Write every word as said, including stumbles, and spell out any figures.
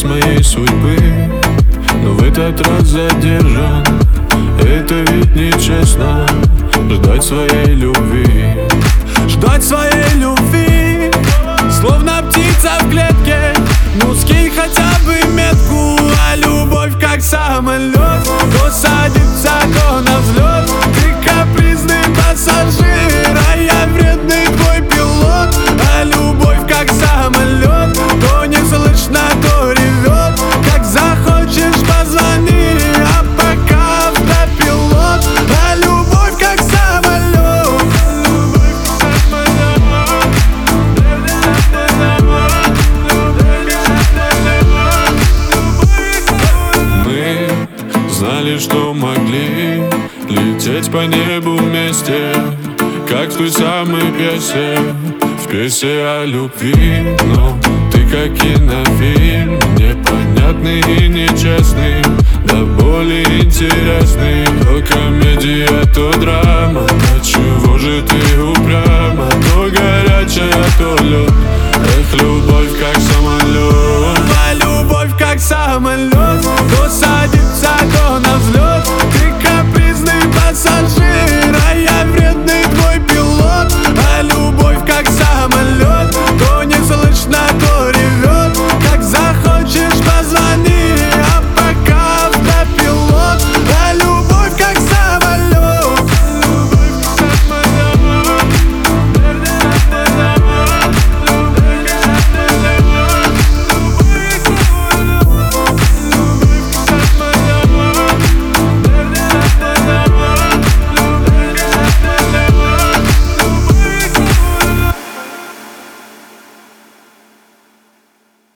часть моей судьбы, но в этот раз задержан. Это ведь нечестно, ждать своей любви. Ждать своей любви, словно птица в клетке. Ну скинь хотя бы метку, а любовь как самолет. То садится, то на взлет. Ты капризный пассажир, а я вредный твой пилот. А любовь как самолет, то не слышно, то ревет. Как захочешь, позвони, а пока автопилот. А любовь как самолет. Мы знали, что могли лететь по небу вместе, как в той самой пьесе, в пьесе о любви. Но ты как кинофильм, непонятный и нечестный, да более интересный. То комедия, то драма, отчего же ты упряма? То горячая, то лед.